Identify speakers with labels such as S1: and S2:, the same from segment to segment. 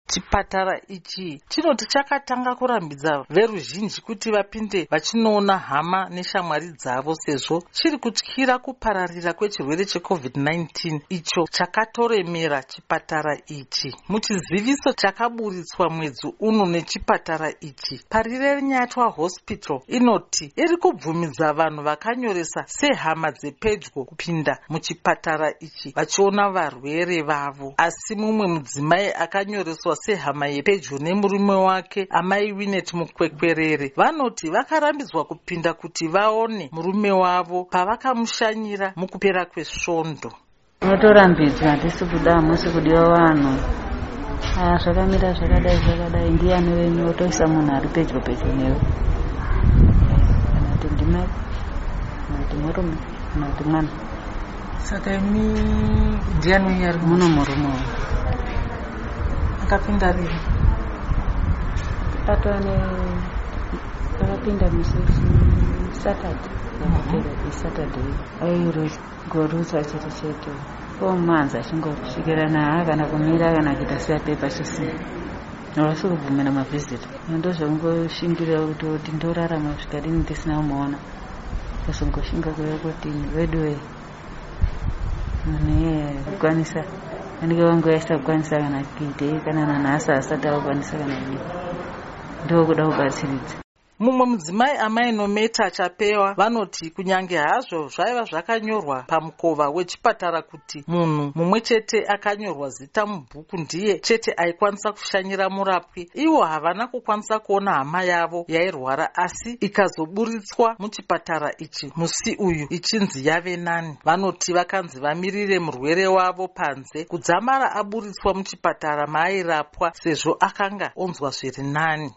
S1: Chipatara ichi chinoti chakatanga kurambidza veruzhinji kuti vapinde vachinoona hama neshamwari dzavo sezvo chiri kutyira kupararira kwechirwere cheCovid-19 icho chakatoremera chipatara ichi. Muchiziviso chakaburitswa mwedzi uno nechipatara ichi, Parire Nyatwa Hospital inoti iri kubvumidza vanhu vakanyoresa sehama dzepedyo kupinda muchipatara ichi vachiona varwere vavo. Asi mumwe mudzimai akanyoreswa sehama yepedyo nemurume wake, amai Winnet Mukwekwerere, vanoti vakarambidzwa kupinda kuti vaone murume wavo pavakamushanyira mukupera kwesvondo.
S2: Unotorambidzwa handisi kuda musi kudiwa vanhu. Zvakamira zvakadai ndiani wenyu wotoisa munhu ari pedyo newe. Kana kuti ndimai, kana kuti murume, kana kuti mwana.
S1: Saka imi ndiani wenyu ari
S2: muno murume wangu.
S1: Akapinda rini?
S2: Akapinda musi Saturday. Saturday airogorutsa chete omanza achingosvikirana kana kumira kana kuita seapepa chisina avasi kuvhumira mavhizita. Ndozvangoshingira kuti ndorarama zvikadini ndisina kumaona, kazongoshinga kuya kuti weduwe munhu kukwanisa anenge wangu yaisa kukwanisa kana kuitei kana nanhasi asati akukwanisa kana ini ndokuda kubatsiridza.
S1: Mumwe mudzimai amai Nometa achapewa vanoti kunyange hazvo zvaiva zvakanyorwa pamukova wechipatara kuti munhu mumwe chete akanyorwa zita mubhuku ndiye chete aikwanisa kushanyira murapwi, ivo havana kukwanisa kuona hama yavo yairwara asi ikazoburitswa muchipatara ichi musi uyu ichinzi yave nani. Vanoti vakanzi vamirire murwere wavo panze kudzamara aburitswa muchipatara maairapwa sezvo akanga onzwa zviri nani.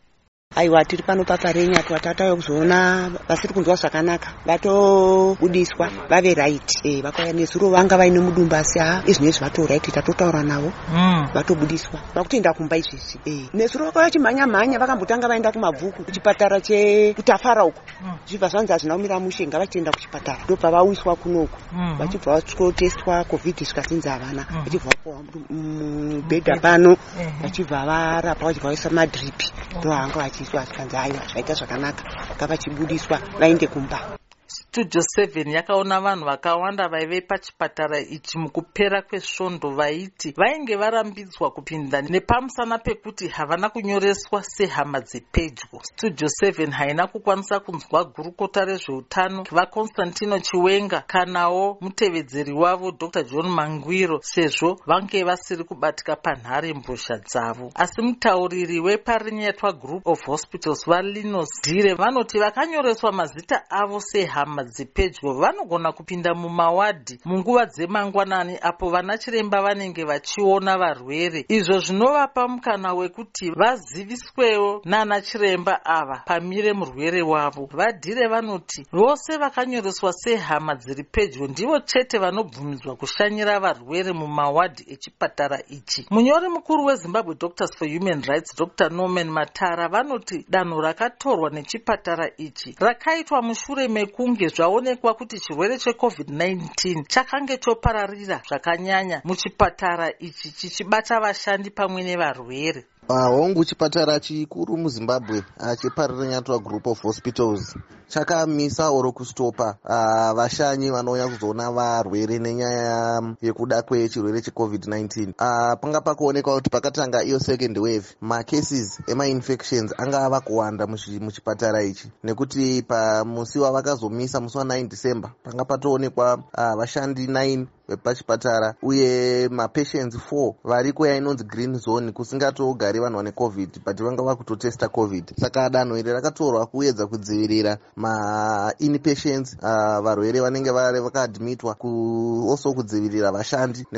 S3: Aiwa, tiri pano Parire Nyatwa tatauya kuzoona vasiri kunzwa zvakanaka vatobudiswa vave right. Vakauya nezuro vanga vaine mudumbu asi izvinezvi vato right tatotaura navo vatobudiswa vakutoenda kumba izvezvi. Nezuro vakauya chimhanya vakambotanga vaenda kumabvuku kuchipatara chekutafara uko zvibva zvanzi hazvina kumira mushe ngavachitoenda kuchipatara ndobva vauyiswa kunoku vachibva vaskotestwa covid zvikazinzi havana vachibva vapuwa mubhedha pano vachibva varapa vachibva vaisa madhiripi ndohanga vachiswa zvikanzi aiwa zvaita zvakanaka ngavachibudiswa vaende kumba.
S1: Studio 7 yakaona vanhu vakawanda vaive pachipatara ichi mukupera kwesvondo vaiti vainge varambidzwa kupinda nepamusana pekuti havana kunyoreswa sehama dzepedyo. Studio 7 haina kukwanisa kunzwa gurukota rezveutano vaConstantino Chiwenga kanawo mutevedzeri wavo Dr. John Mangwiro sezvo vange vasiri kubatika panhare mbozha dzavo. Asi mutauriri weParire Nyatwa Group of Hospitals vaLinus Dire vanoti vakanyoreswa mazita avo sehama dzepedyo vanogona kupinda mumawadhi munguva dzemangwanani apo vana chiremba vanenge vachiona varwere, izvo zvinovapa mukana wekuti vaziviswewo nana chiremba ava pamire murwere wavo. Vadhire vanoti vose vakanyoreswa sehama dziri pedyo ndivo chete vanobvumidzwa kushanyira varwere mumawadhi echipatara ichi. Munyori mukuru weZimbabwe Doctors for Human Rights Dr. Norman Matara vanoti danho rakatorwa nechipatara ichi rakaitwa mushure mekunge zvaonekwa kuti chirwere cheCovid-19 chakange chopararira zvakanyanya muchipatara ichi chichibata vashandi pamwe nevarwere.
S4: Hongu chipatara chikuru muZimbabwe cheParire Nyatwa Group of Hospitals chakamisa oro kustopa vashanyi vanouya kuzoona varwere nenyaya yekuda kwechirwere cheCovid-19. Panga pakuonekwa kuti pakatanga iyo second wave macases emainfections anga ava kuwanda muchipatara ichi nekuti pamusi wavakazomisa musi wa9 December panga patoonekwa vashandi 9 vepachipatara uye mapatients 4 variko yainonzi green zone kusingatogari vanhu vane covid but vanga vakutotesta covid. Saka danho iri rakatorwa kuedza kudzivirira ma-inpatients varwere vanenge vakaadmitwa also kudzivirira vashandi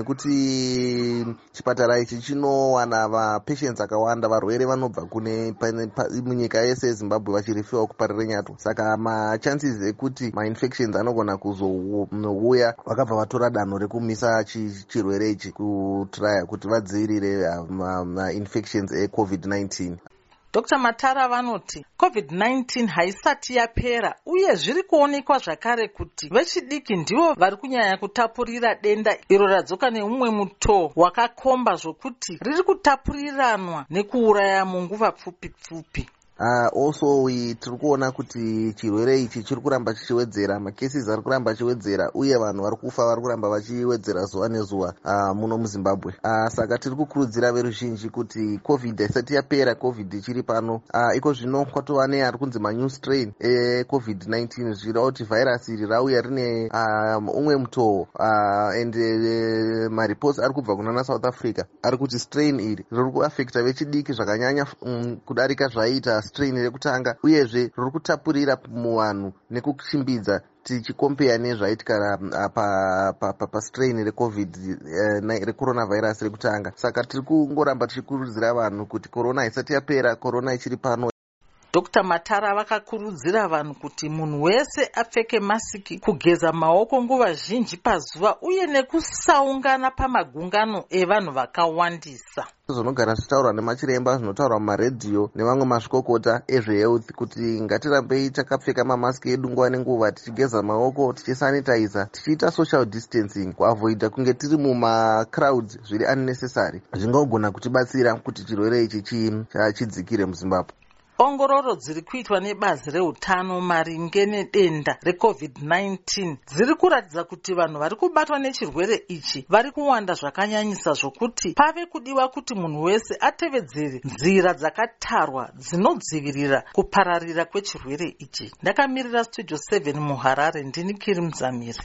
S4: nekuti chipatara ichi chinowana mapatients akawanda varwere vanobva kune munyika yese yeZimbabwe vachirifiwa kuParire Nyatwa. Saka machances ekuti mainfections anogona kuzouya vakabva vatora danho rekumisa chirwere ichi kutraya kuti vadzivirire ma-infections eCovid-19.
S1: Dr. Matara vanoti COVID-19 haisati yapera uye zviri kuonekwa zvakare kuti vechidiki ndivo vari kunyanya kutapurira denda iro radzoka neumwe mutoo wakakomba zvokuti riri kutapuriranwa nekuuraya munguva pfupi pfupi.
S4: Also tiri kuona kuti chirwere ichi chiri kuramba chichiwedzera, makesis ari kuramba achiwedzera uye vanhu vari kufa vari kuramba vachiwedzera zuva nezuva muno muZimbabwe. Saka tiri kukurudzira veruzhinji kuti covid haisati yapera, covid ichiri pano. Iko zvino kwatova neari kunzi manew strain ecovid-19 zvireva kuti vhairasi iri rauya rine umwe mutoo and mareports ari kubva kunana South Africa ari kuti strain iri riri kuafekta vechidiki zvakanyanya kudarika zvaiita strain rekutanga, uyezve riri kutapurira muvanhu nekuchimbidza tichikompeya nezvaitika pastrain recovid recoronavirus rekutanga. Saka tiri kungoramba tichikurudzira vanhu kuti corona haisati yapera, corona ichiri pano.
S1: Dr. Matara vakakurudzira vanhu kuti munhu wese apfeke masiki, kugeza maoko nguva zhinji pazuva uye nekusaungana pamagungano evanhu vakawandisa.
S4: Zvinogara zvitaurwa nemachiremba, zvinotaurwa mumaredhiyo nevamwe mazvikokota ezvehealth kuti ngatirambei takapfeka mamasiki edu nguva nenguva, tichigeza maoko, tichisanitiza, tichiita social distancing, kuavoida kunge tiri mumacrowds zviri unnecessary. Zvingagona kutibatsira kuti chirwere ichi chidzikire muZimbabwe.
S1: Ongororo dziri kuitwa nebazi reutano maringe nedenda reCovid-19 dziri kuratidza kuti vanhu vari kubatwa nechirwere ichi vari kuwanda zvakanyanyisa zvokuti pave kudiwa kuti munhu wese atevedzere nzira dzakatarwa dzinodzivirira kupararira kwechirwere ichi. Ndakamirira Studio 7 muHarare, ndini Kiri Muzamiri.